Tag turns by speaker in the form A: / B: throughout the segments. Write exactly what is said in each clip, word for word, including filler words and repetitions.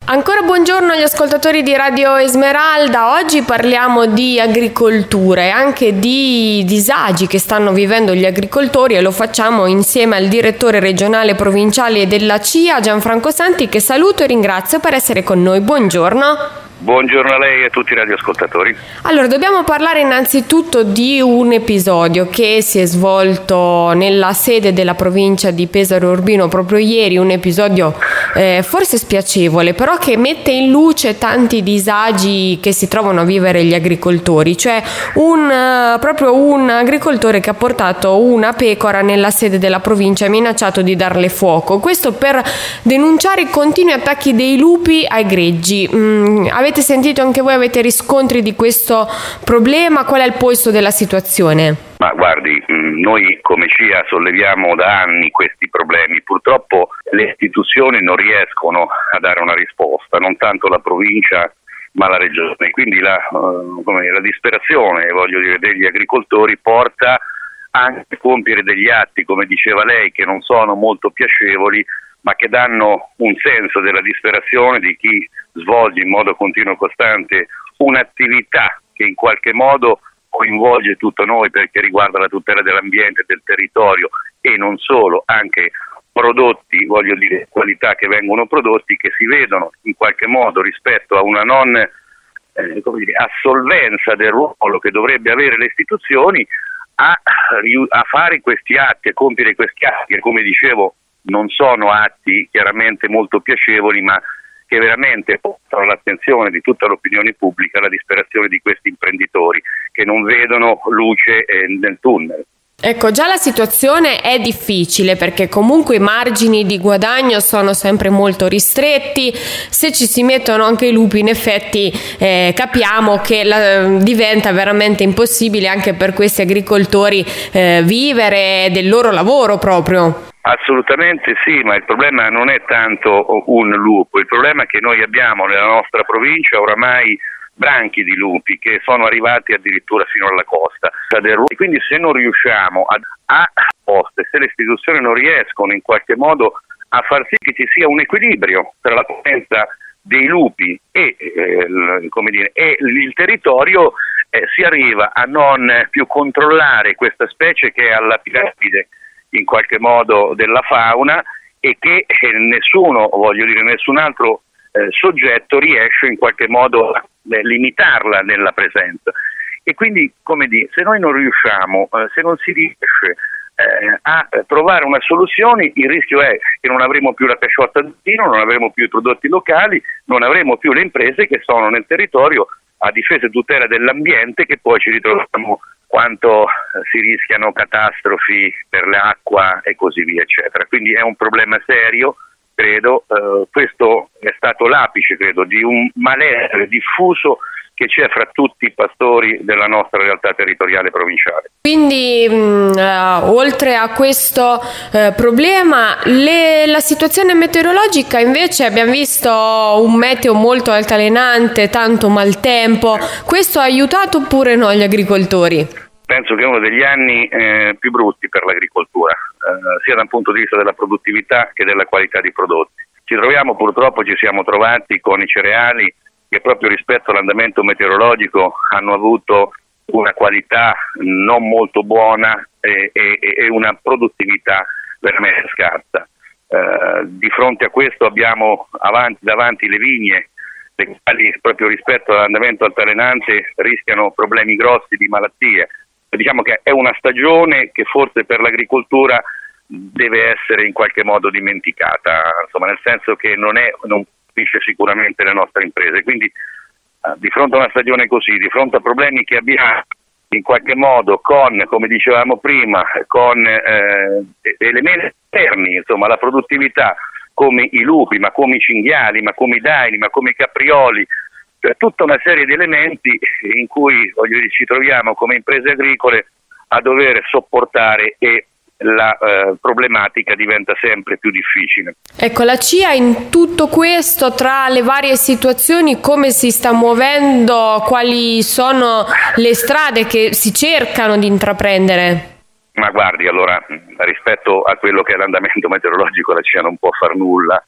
A: Ancora buongiorno agli ascoltatori di Radio Esmeralda. Oggi parliamo di agricoltura e anche di disagi che stanno vivendo gli agricoltori e lo facciamo insieme al direttore regionale provinciale della C I A, Gianfranco Santi, che saluto e ringrazio per essere con noi. Buongiorno.
B: Buongiorno a lei e a tutti i radioascoltatori.
A: Allora, dobbiamo parlare innanzitutto di un episodio che si è svolto nella sede della provincia di Pesaro Urbino proprio ieri, un episodio eh, forse spiacevole, però che mette in luce tanti disagi che si trovano a vivere gli agricoltori, cioè un uh, proprio un agricoltore che ha portato una pecora nella sede della provincia e ha minacciato di darle fuoco, questo per denunciare i continui attacchi dei lupi ai greggi. Mm, Avete sentito anche voi, avete riscontri di questo problema? Qual è il polso della situazione?
B: Ma guardi, noi come C I A solleviamo da anni questi problemi. Purtroppo le istituzioni non riescono a dare una risposta, non tanto la provincia ma la regione. Quindi la, uh, come dire, la disperazione, voglio dire, degli agricoltori porta anche a compiere degli atti, come diceva lei, che non sono molto piacevoli, ma che danno un senso della disperazione di chi svolge in modo continuo e costante un'attività che in qualche modo coinvolge tutto noi, perché riguarda la tutela dell'ambiente, del territorio e non solo, anche prodotti, voglio dire, qualità che vengono prodotti, che si vedono in qualche modo rispetto a una non eh, come dire, assolvenza del ruolo che dovrebbe avere le istituzioni a, a fare questi atti, a compiere questi atti che, come dicevo, non sono atti chiaramente molto piacevoli, ma che veramente portano all'attenzione di tutta l'opinione pubblica la disperazione di questi imprenditori che non vedono luce eh, nel tunnel.
A: Ecco, già la situazione è difficile perché comunque i margini di guadagno sono sempre molto ristretti. Se ci si mettono anche i lupi, in effetti eh, capiamo che la, diventa veramente impossibile anche per questi agricoltori eh, vivere del loro lavoro proprio.
B: Assolutamente sì, ma il problema non è tanto un lupo, il problema è che noi abbiamo nella nostra provincia oramai branchi di lupi che sono arrivati addirittura fino alla costa. E quindi se non riusciamo a, a poste, se le istituzioni non riescono in qualche modo a far sì che ci sia un equilibrio tra la presenza dei lupi e, eh, come dire, e il territorio, eh, si arriva a non più controllare questa specie che è alla piramide in qualche modo della fauna e che eh, nessuno, voglio dire, nessun altro eh, soggetto riesce in qualche modo a eh, limitarla nella presenza. E quindi, come dire, se noi non riusciamo, eh, se non si riesce eh, a trovare una soluzione, il rischio è che non avremo più la casciotta di vino, non avremo più i prodotti locali, non avremo più le imprese che sono nel territorio a difesa e tutela dell'ambiente, che poi ci ritroviamo quanto si rischiano catastrofi per l'acqua e così via, eccetera. Quindi è un problema serio, credo, eh, questo è stato l'apice, credo, di un malessere diffuso che c'è fra tutti i pastori della nostra realtà territoriale provinciale.
A: Quindi, mh, uh, oltre a questo uh, problema, le, la situazione meteorologica invece abbiamo visto un meteo molto altalenante, tanto maltempo. Questo ha aiutato oppure no gli agricoltori?
B: Penso che è uno degli anni eh, più brutti per l'agricoltura, eh, sia dal punto di vista della produttività che della qualità dei prodotti. Ci troviamo, purtroppo ci siamo trovati con i cereali che proprio rispetto all'andamento meteorologico hanno avuto una qualità non molto buona e, e, e una produttività veramente scarsa. Eh, di fronte a questo abbiamo avanti, davanti le vigne, le quali proprio rispetto all'andamento altalenante rischiano problemi grossi di malattie. Diciamo che è una stagione che forse per l'agricoltura deve essere in qualche modo dimenticata, insomma, nel senso che non è non capisce sicuramente le nostre imprese. Quindi eh, di fronte a una stagione così, di fronte a problemi che abbiamo in qualche modo con, come dicevamo prima, con eh, elementi esterni, insomma la produttività, come i lupi, ma come i cinghiali, ma come i daini, ma come i caprioli, cioè tutta una serie di elementi in cui, voglio dire, ci troviamo come imprese agricole a dover sopportare e la eh, problematica diventa sempre più difficile.
A: Ecco, la C I A in tutto questo, tra le varie situazioni, come si sta muovendo, quali sono le strade che si cercano di intraprendere?
B: Ma guardi, allora, rispetto a quello che è l'andamento meteorologico la C I A non può far nulla,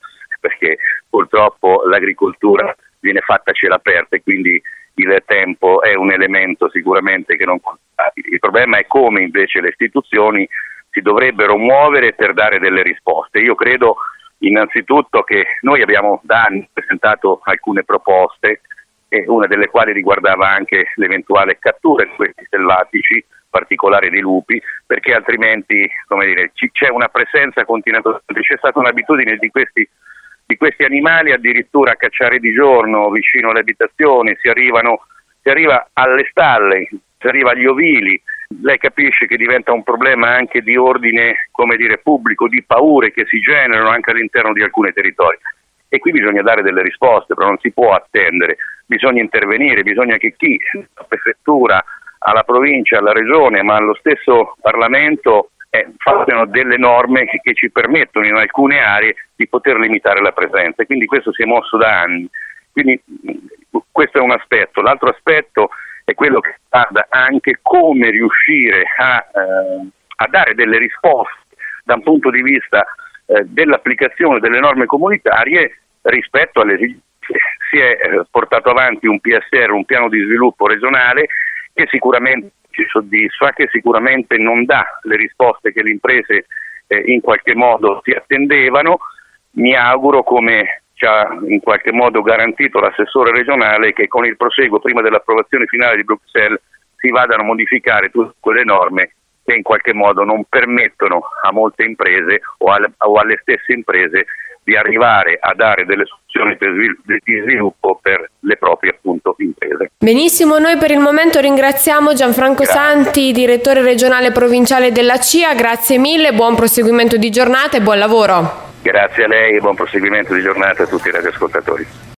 B: perché purtroppo l'agricoltura viene fatta a cielo aperto e quindi il tempo è un elemento sicuramente che non conta. Il problema è come invece le istituzioni si dovrebbero muovere per dare delle risposte. Io credo innanzitutto che noi abbiamo da anni presentato alcune proposte, e una delle quali riguardava anche l'eventuale cattura di questi selvatici, in particolare dei lupi, perché altrimenti, come dire, ci, c'è una presenza continuamente, c'è stata un'abitudine di questi, di questi animali addirittura a cacciare di giorno vicino alle abitazioni, si arrivano, si arriva alle stalle, si arriva agli ovili. Lei capisce che diventa un problema anche di ordine, come dire, pubblico, di paure che si generano anche all'interno di alcuni territori. E qui bisogna dare delle risposte, però non si può attendere, bisogna intervenire, bisogna che chi, la prefettura, alla provincia, alla regione, ma allo stesso Parlamento eh, facciano delle norme che, che ci permettono in alcune aree di poter limitare la presenza. Quindi questo si è mosso da anni. Quindi questo è un aspetto. L'altro aspetto è quello che riguarda anche come riuscire a, eh, a dare delle risposte da un punto di vista eh, dell'applicazione delle norme comunitarie rispetto alle esigenze. Si è eh, portato avanti un P S R, un piano di sviluppo regionale, che sicuramente ci soddisfa, che sicuramente non dà le risposte che le imprese eh, in qualche modo si attendevano. Mi auguro, come ci ha in qualche modo garantito l'assessore regionale, che con il proseguo prima dell'approvazione finale di Bruxelles si vadano a modificare tutte quelle norme che in qualche modo non permettono a molte imprese o alle, o alle stesse imprese di arrivare a dare delle soluzioni di sviluppo per le proprie appunto imprese.
A: Benissimo, noi per il momento ringraziamo Gianfranco Grazie. Santi, direttore regionale provinciale della C I A, grazie mille, buon proseguimento di giornata e buon lavoro.
B: Grazie a lei e buon proseguimento di giornata a tutti i radioascoltatori.